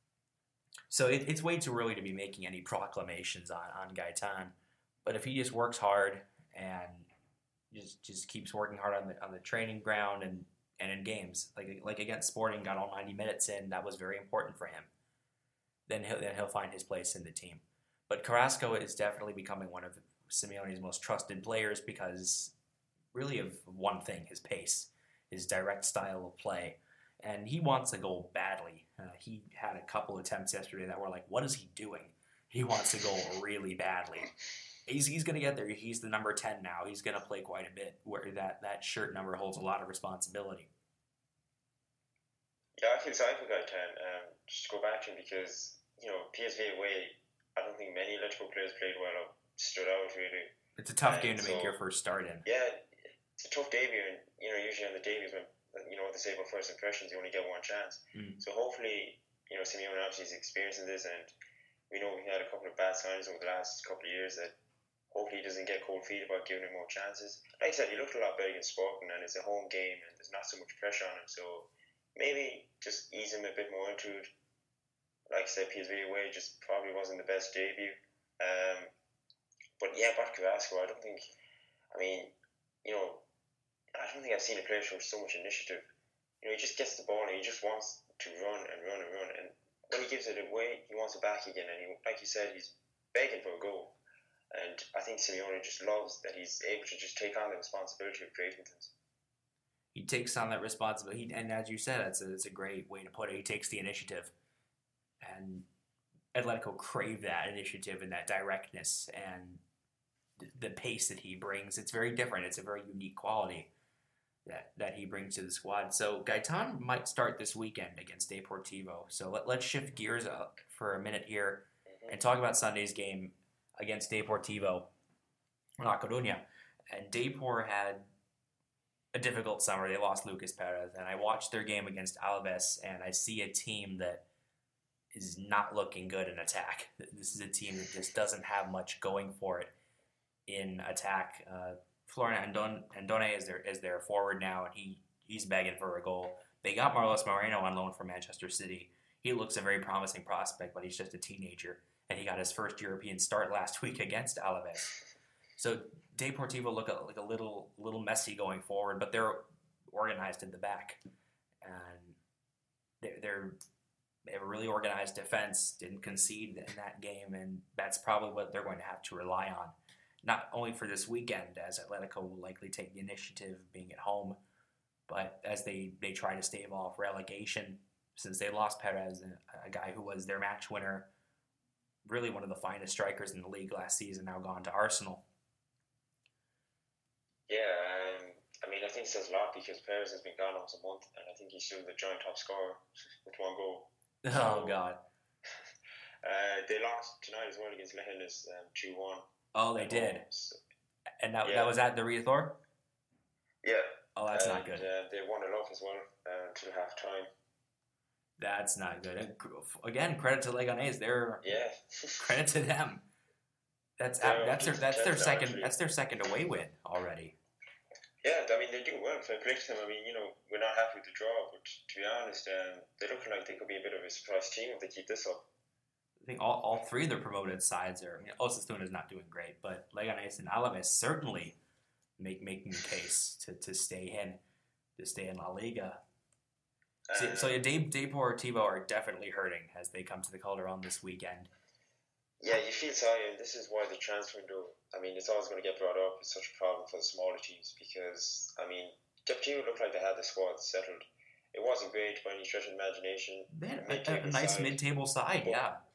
Speaker 1: So it's way too early to be making any proclamations on Gaitan. But if he just works hard and just keeps working hard on the training ground and in games, like against Sporting, got all 90 minutes in, that was very important for him. Then he'll find his place in the team. But Carrasco is definitely becoming one of Simeone's most trusted players because really of one thing, his pace, his direct style of play. And he wants a goal badly. He had a couple attempts yesterday that were like, what is he doing? He wants to go really badly. He's going to get there. He's the number 10 now. He's going to play quite a bit, where that shirt number holds a lot of responsibility.
Speaker 2: Yeah, I feel sorry for Guy 10. Just to go back to him because, PSV away, I don't think many Atletico players played well or stood out really.
Speaker 1: It's a tough game to make your first start in.
Speaker 2: Yeah, it's a tough debut, and usually on the debuts when what they say about first impressions, you only get one chance. So hopefully, Simeone obviously is experiencing this, and we know we had a couple of bad signs over the last couple of years that hopefully he doesn't get cold feet about giving him more chances. Like I said, he looked a lot better against Sporting, and it's a home game, and there's not so much pressure on him. So maybe just ease him a bit more into it. Like I said, PSV away just probably wasn't the best debut. But yeah, back to Carrasco, I don't think I've seen a player show so much initiative. He just gets the ball and he just wants to run and run and run. And when he gives it away, he wants it back again. And like you said, he's begging for a goal. And I think Simeone just loves that he's able to just take on the responsibility of creating things.
Speaker 1: He takes on that responsibility, and as you said, it's a great way to put it. He takes the initiative, and Atletico crave that initiative and that directness and the pace that he brings. It's very different. It's a very unique quality that he brings to the squad. So Gaetan might start this weekend against Deportivo. So let's shift gears up for a minute here and talk about Sunday's game against Deportivo La Coruña. And Depor had a difficult summer. They lost Lucas Perez, and I watched their game against Alaves, and I see a team that is not looking good in attack. This is a team that just doesn't have much going for it in attack. Florian Andone is their forward now, and he's begging for a goal. They got Marlos Moreno on loan from Manchester City. He looks a very promising prospect, but he's just a teenager, and he got his first European start last week against Alaves. So Deportivo look like a little messy going forward, but they're organized in the back, and they have a really organized defense. Didn't concede in that game, and that's probably what they're going to have to rely on. Not only for this weekend, as Atletico will likely take the initiative being at home, but as they try to stave off relegation, since they lost Perez, a guy who was their match winner, really one of the finest strikers in the league last season, now gone to Arsenal.
Speaker 2: Yeah, I think it says a lot because Perez has been gone almost a month, and I think he's still the joint top scorer with one goal.
Speaker 1: Oh, God.
Speaker 2: They lost tonight as well against Leganes 2-1.
Speaker 1: Oh, they did. And that was at the Riazor?
Speaker 2: Yeah.
Speaker 1: Oh, that's not good.
Speaker 2: They won a lot as well until half time.
Speaker 1: That's not good. And again, credit to Leganes. Credit to them. That's their second away win already.
Speaker 2: Yeah, they do well. Fair play to them. We're not happy with the draw, but to be honest, they're looking like they could be a bit of a surprise team if they keep this up.
Speaker 1: I think all three of their promoted sides are. Osasuna is not doing great, but Leganes and Alaves certainly making the case to stay in La Liga. So Deportivo are definitely hurting as they come to the Calderon this weekend.
Speaker 2: Yeah, you feel sorry, and this is why the transfer window, it's always going to get brought up. It's such a problem for the smaller teams because, Deportivo looked like they had the squad settled. It wasn't great by any stretch of imagination.
Speaker 1: They had a nice mid-table side, yeah.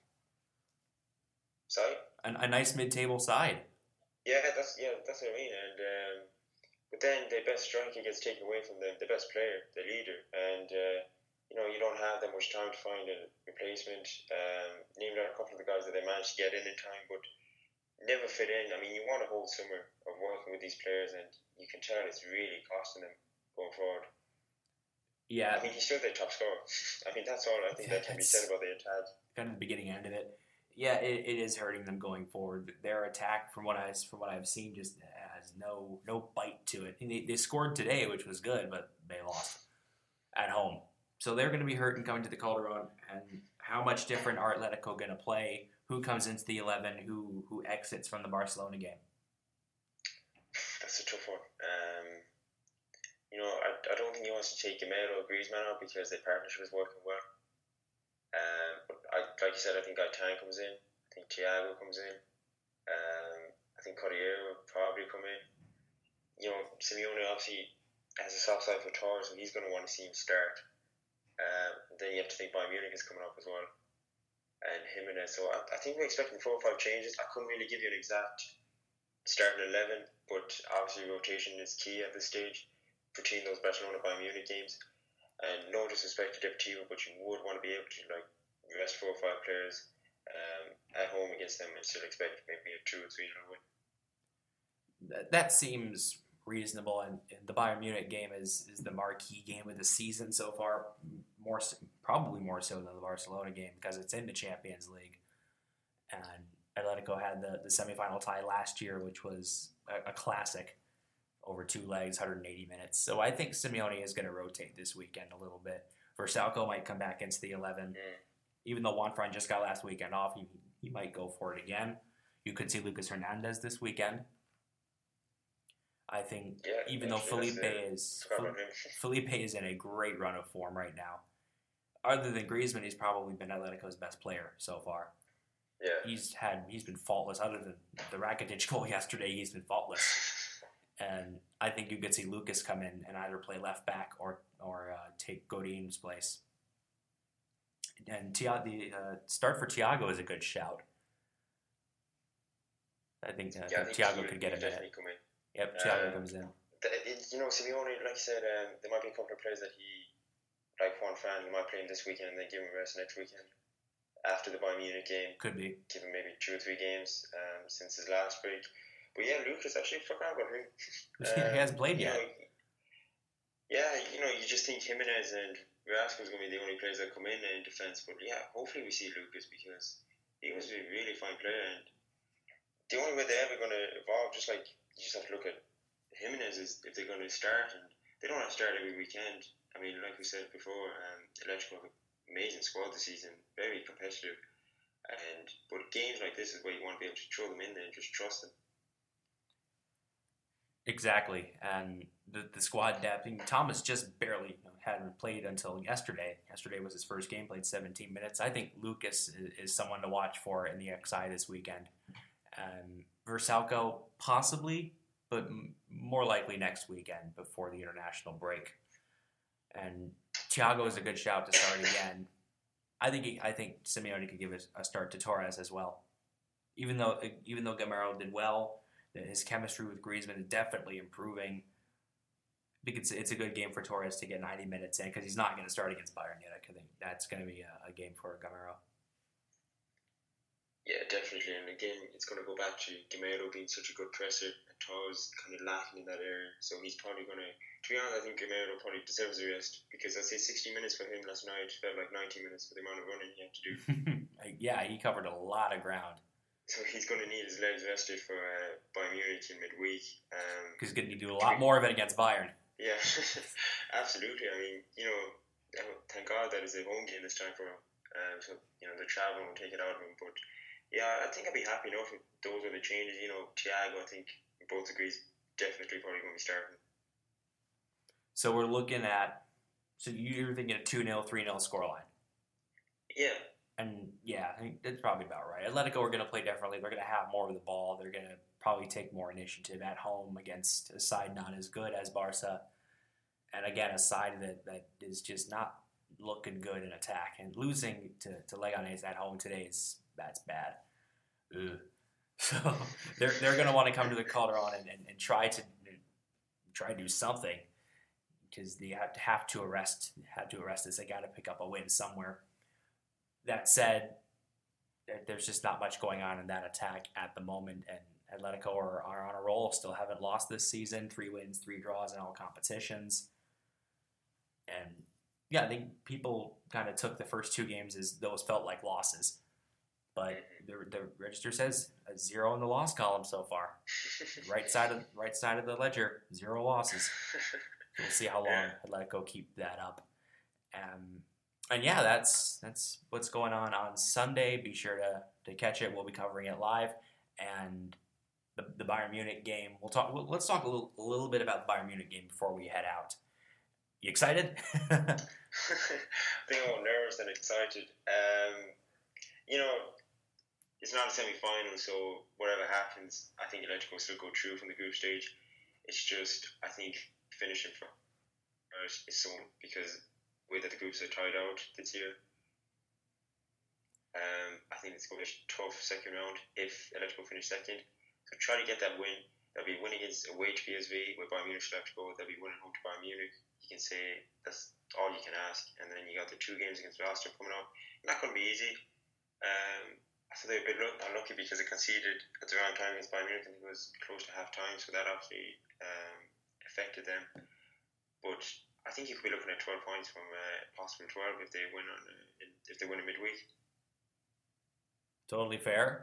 Speaker 2: Sorry?
Speaker 1: A nice mid-table side.
Speaker 2: Yeah, that's what I mean. And but then the best striker gets taken away from the best player, the leader, and you don't have that much time to find a replacement. Named out a couple of the guys that they managed to get in time, but never fit in. You want a whole summer of working with these players, and you can tell it's really costing them going forward.
Speaker 1: Yeah,
Speaker 2: he's still their top scorer. That's all I think that can be said about the attack.
Speaker 1: Kind of the beginning end of it. Yeah, it is hurting them going forward. Their attack, from what I've seen, just has no bite to it. They scored today, which was good, but they lost at home. So they're going to be hurting coming to the Calderon. And how much different are Atletico going to play? Who comes into the 11? Who exits from the Barcelona game?
Speaker 2: That's a tough one. I don't think he wants to take Gamero or Griezmann out because their partnership is working well. But like you said, I think Gaetan comes in. I think Thiago comes in. I think Correa will probably come in. Simeone obviously has a soft side for Torres, so he's going to want to see him start. Then you have to think Bayern Munich is coming up as well. And Jimenez. So I think we're expecting 4 or 5 changes. I couldn't really give you an exact starting 11, but obviously rotation is key at this stage between those Barcelona Bayern Munich games. And no disrespect to Deportivo, but you would want to be able to rest 4 or 5 players at home against them and still expect maybe a 2 or 3 win.
Speaker 1: That seems reasonable, and the Bayern Munich game is the marquee game of the season so far, probably more so than the Barcelona game because it's in the Champions League. And Atletico had the semifinal tie last year, which was a classic over 2 legs, 180 minutes. So I think Simeone is going to rotate this weekend a little bit. Versalco might come back into the 11. Even though Juanfran just got last weekend off, he might go for it again. You could see Lucas Hernandez this weekend. I think even though Felipe is in a great run of form right now, other than Griezmann, he's probably been Atletico's best player so far.
Speaker 2: Yeah,
Speaker 1: he's been faultless. Other than the Rakitic goal yesterday, he's been faultless. And I think you could see Lucas come in and either play left back or take Godin's place. And the start for Thiago is a good shout. I think Thiago could get a minute.
Speaker 2: Come in.
Speaker 1: Yep, Thiago comes in.
Speaker 2: Simeone, like you said, there might be a couple of players that like Juanfran, he might play him this weekend and then give him a rest next weekend after the Bayern Munich game.
Speaker 1: Could be.
Speaker 2: Give him maybe 2 or 3 games since his last break. But yeah, Lucas, actually forgot about him.
Speaker 1: He hasn't played yet.
Speaker 2: You just think Jimenez and Carrasco is going to be the only players that come in defence. But yeah, hopefully we see Lucas because he was a really fine player. And the only way they're ever going to evolve, you just have to look at Jimenez is if they're going to start. And they don't have to start every weekend. I mean, like we said before, Atletico have an amazing squad this season, very competitive. But games like this is where you want to be able to throw them in there and just trust them.
Speaker 1: Exactly, and the squad depth. Thomas just barely hadn't played until yesterday. Yesterday was his first game, played 17 minutes. I think Lucas is someone to watch for in the XI this weekend. Versalco, possibly, but more likely next weekend before the international break. And Thiago is a good shout to start again. I think Simeone could give a start to Torres as well. Even though Gameiro did well, his chemistry with Griezmann is definitely improving. I think it's a good game for Torres to get 90 minutes in because he's not going to start against Bayern Munich. I think that's going to be a game for Gameiro.
Speaker 2: Yeah, definitely. And again, it's going to go back to Gameiro being such a good presser and Torres kind of lacking in that area. So he's probably going to be honest, I think Gameiro probably deserves a rest because I'd say 60 minutes for him last night felt like 90 minutes for the amount of running he had to do.
Speaker 1: Yeah, he covered a lot of ground.
Speaker 2: So he's going to need his legs rested for Bayern Munich in midweek.
Speaker 1: Because he's going to do a lot more of it against Bayern.
Speaker 2: Yeah, absolutely. I mean, thank God that it's a home game this time for him. So, the travel won't take it out of him. But, yeah, I think I'd be happy enough if those are the changes. Thiago, I think both agrees, definitely probably going to be starting.
Speaker 1: So we're looking at, you're thinking a 2-0, 3-0 scoreline.
Speaker 2: Yeah.
Speaker 1: And yeah, I think that's probably about right. Atletico are going to play differently. They're going to have more of the ball. They're going to probably take more initiative at home against a side not as good as Barca. And again, a side that is just not looking good in attack. And losing to Leganés at home today that's bad. Ugh. So they're going to want to come to the Calderon and try to do something because they have to arrest this. They got to pick up a win somewhere. That said, there's just not much going on in that attack at the moment, and Atletico are on a roll, still haven't lost this season, 3 wins, 3 draws in all competitions. And yeah, I think people kind of took the first 2 games as those felt like losses. But the register says a 0 in the loss column so far. right side of the ledger, 0 losses. We'll see how long Atletico keep that up. And yeah, that's what's going on Sunday. Be sure to catch it. We'll be covering it live. And the Bayern Munich game. Let's talk a little bit about the Bayern Munich game before we head out. You excited?
Speaker 2: I think I'm nervous and excited. It's not a semi-final, so whatever happens, I think Atletico will still go through from the group stage. It's just, I think, finishing first is soon because the way that the groups are tied out this year. I think think it's going to be a tough second round if Atletico finish second. So try to get that win. That'll be a win against away to PSV, where Bayern Munich should have to go. That'll be winning home to Bayern Munich. You can say that's all you can ask. And then you got the 2 games against Leicester coming up. Not going to be easy. I thought they were a bit unlucky because they conceded at the wrong time against Bayern Munich. I think it was close to half time, so that obviously affected them. But I think you could be looking at 12 points from possible 12 if they win in midweek.
Speaker 1: Totally fair.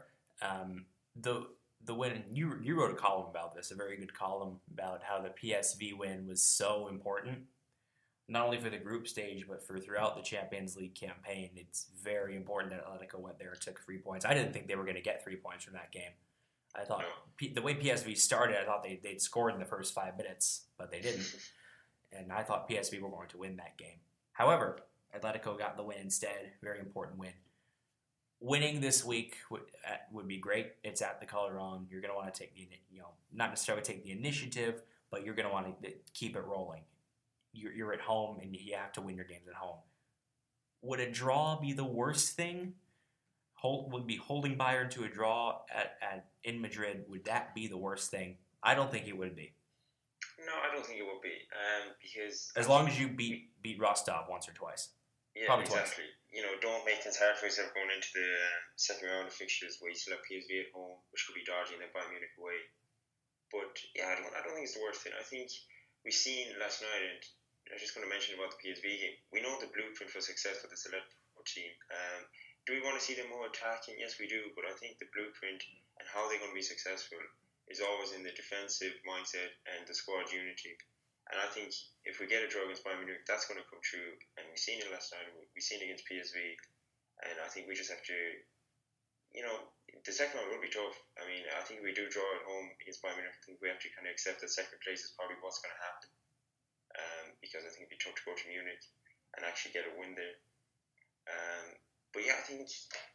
Speaker 1: The win, you wrote a column about this, a very good column about how the PSV win was so important, not only for the group stage, but for throughout the Champions League campaign. It's very important that Atletico went there and took 3 points. I didn't think they were going to get 3 points from that game. I thought the way PSV started, I thought they'd scored in the first 5 minutes, but they didn't. And I thought PSV were going to win that game. However, Atletico got the win instead. Very important win. Winning this week would be great. It's at the Calderon. You're going to want to take not necessarily take the initiative, but you're going to want to keep it rolling. You're at home, and you have to win your games at home. Would a draw be the worst thing? Would be holding Bayern to a draw in Madrid? Would that be the worst thing? I don't think it would be.
Speaker 2: No, I don't think it would be. Because
Speaker 1: as long as you beat Rostov once or twice.
Speaker 2: Yeah, probably exactly. Twice. Don't make things hard for yourself going into the second round of fixtures where you still have PSV at home, which could be dodgy, and then Bayern Munich away. But yeah, I don't think it's the worst thing. I think we've seen last night, and I was just going to mention about the PSV game. We know the blueprint for success for the Atletico team. Do we want to see them more attacking? Yes, we do. But I think the blueprint and how they're going to be successful is always in the defensive mindset and the squad unity. And I think if we get a draw against Bayern Munich, that's going to come true. And we've seen it last night. We've seen it against PSV. And I think we just have to, the second one will be tough. I mean, I think if we do draw at home against Bayern Munich, I think we have to kind of accept that second place is probably what's going to happen. Because I think it'd be tough to go to Munich and actually get a win there. But yeah, I think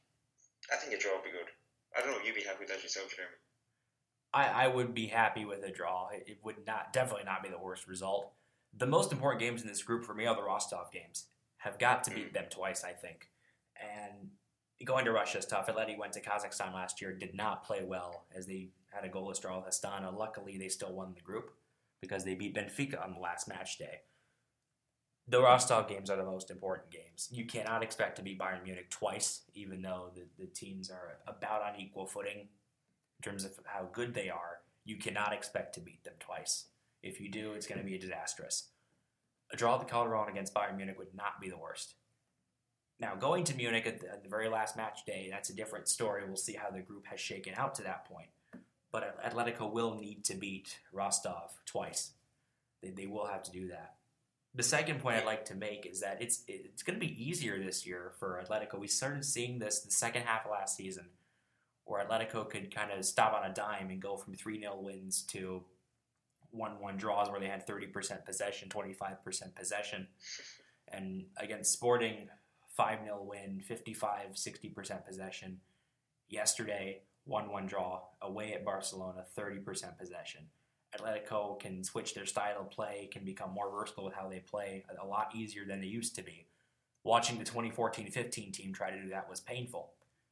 Speaker 2: a draw would be good. I don't know if you'd be happy with that yourself, Jeremy.
Speaker 1: I would be happy with a draw. It would definitely not be the worst result. The most important games in this group for me are the Rostov games. Have got to beat them twice, I think. And going to Russia is tough. Atleti went to Kazakhstan last year, did not play well as they had a goalless draw with Astana. Luckily, they still won the group because they beat Benfica on the last match day. The Rostov games are the most important games. You cannot expect to beat Bayern Munich twice, even though the teams are about on equal footing. In terms of how good they are, you cannot expect to beat them twice. If you do, it's going to be disastrous. A draw at the Calderon against Bayern Munich would not be the worst. Now, going to Munich at the very last match day, that's a different story. We'll see how the group has shaken out to that point. But Atletico will need to beat Rostov twice. They will have to do that. The second point I'd like to make is that it's going to be easier this year for Atletico. We started seeing this the second half of last season, where Atletico could kind of stop on a dime and go from 3-0 wins to 1-1 draws where they had 30% possession, 25% possession. And against Sporting, 5-0 win, 55-60% possession. Yesterday, 1-1 draw, away at Barcelona, 30% possession. Atletico can switch their style of play, can become more versatile with how they play, a lot easier than they used to be. Watching the 2014-15 team try to do that was painful.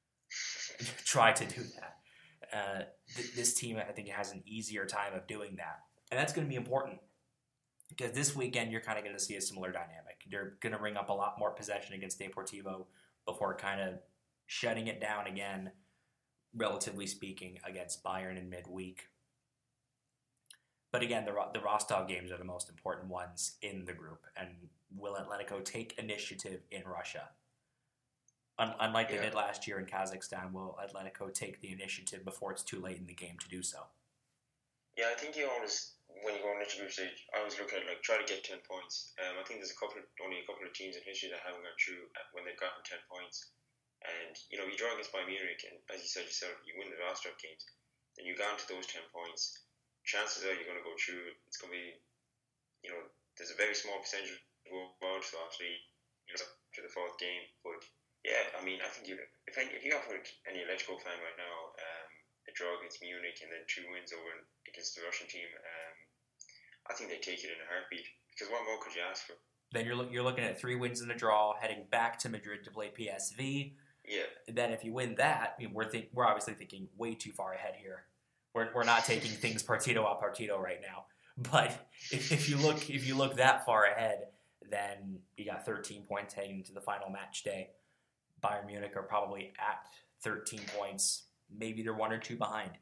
Speaker 1: Try to do that. This team, I think, has an easier time of doing that. And that's going to be important because this weekend you're kind of going to see a similar dynamic. They're going to bring up a lot more possession against Deportivo before kind of shutting it down again, relatively speaking, against Bayern in midweek. But again, the Rostov games are the most important ones in the group. And will Atletico take initiative in Russia? Unlike they did last year in Kazakhstan, will Atletico take the initiative before it's too late in the game to do so?
Speaker 2: Yeah, I think you always, when you go into group stage, I always look at try to get 10 points. I think there's only a couple of teams in history that haven't gone through when they've gotten 10 points. And, you draw against Bayern Munich, and as you said yourself, you win the Rostov games, then you go on to those 10 points. Chances are you're going to go through. It's going to be, there's a very small percentage go out, so actually, to the fourth game. But yeah, I mean, I think if you offered any Atletico fan right now a draw against Munich and then 2 wins over against the Russian team, I think they take it in a heartbeat. Because what more could you ask for?
Speaker 1: Then you're looking at 3 wins and a draw, heading back to Madrid to play PSV.
Speaker 2: Yeah.
Speaker 1: Then if you win that, I mean, we're obviously thinking way too far ahead here. We're not taking things partido a partido right now. But if you look that far ahead, then you got 13 points heading into the final match day. Bayern Munich are probably at 13 points. Maybe they're 1 or 2 behind.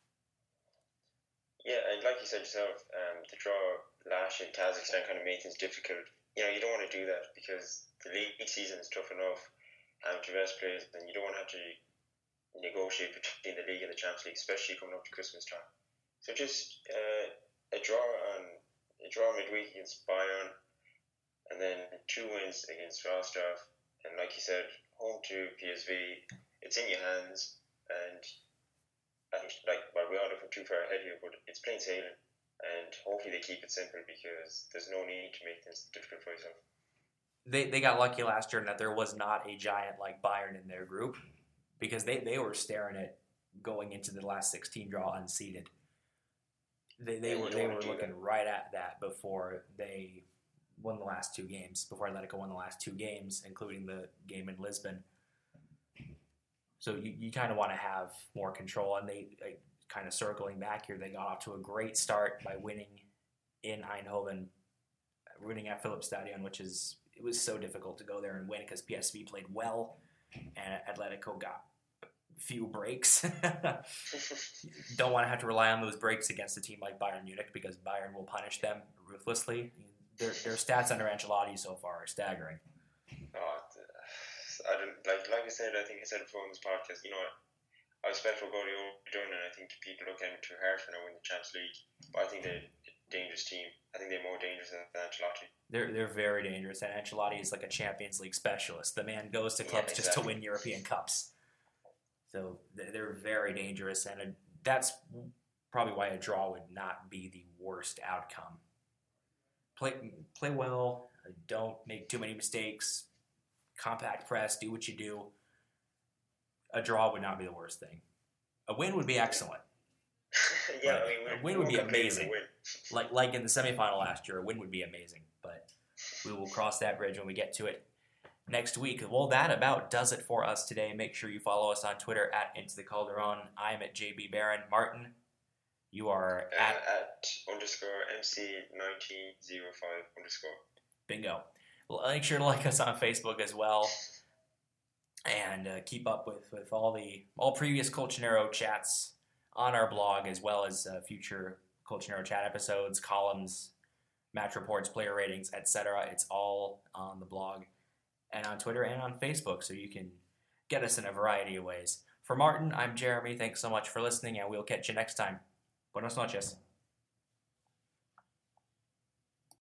Speaker 2: Yeah, and like you said yourself, the draw last year in Kazakhstan kind of made things difficult. You don't want to do that because the league season is tough enough to rest players, and you don't want to have to negotiate between the league and the Champions League, especially coming up to Christmas time. So just a draw midweek against Bayern, and then 2 wins against Rostov, and like you said, home to PSV. It's in your hands, and I think we're not looking too far ahead here, but it's plain sailing, and hopefully they keep it simple because there's no need to make things difficult for yourself.
Speaker 1: They got lucky last year in that there was not a giant like Bayern in their group, because they were staring at going into the last 16 draw unseeded. They were looking right at that before they won the last 2 games, before Atletico won the last 2 games, including the game in Lisbon. So you kind of want to have more control, and they kind of circling back here, they got off to a great start by winning in Eindhoven, winning at Philipsstadion, it was so difficult to go there and win because PSV played well, and Atletico got a few breaks. Don't want to have to rely on those breaks against a team like Bayern Munich because Bayern will punish them ruthlessly. Their stats under Ancelotti so far are staggering.
Speaker 2: I don't like I said. I think I said before in this podcast. I expect what Guardiola done, and I think people look at him too hard for now in the Champions League. But I think they're a dangerous team. I think they're more dangerous than Ancelotti.
Speaker 1: They're very dangerous, and Ancelotti is like a Champions League specialist. The man goes to clubs just to win European Cups. So they're very dangerous, and that's probably why a draw would not be the worst outcome. Play well, don't make too many mistakes, compact press, do what you do. A draw would not be the worst thing. A win would be excellent.
Speaker 2: Yeah,
Speaker 1: a win would be amazing. Like in the semifinal last year, a win would be amazing. But we will cross that bridge when we get to it next week. Well, that about does it for us today. Make sure you follow us on Twitter at Into the Calderon. I'm at JB Barron. Martin, you are at
Speaker 2: _MC1905_.
Speaker 1: Bingo. Well, make sure to like us on Facebook as well. And keep up with all previous Colchonero chats on our blog, as well as future Colchonero chat episodes, columns, match reports, player ratings, etc. It's all on the blog and on Twitter and on Facebook, so you can get us in a variety of ways. For Martin, I'm Jeremy. Thanks so much for listening, and we'll catch you next time. Buenas noches.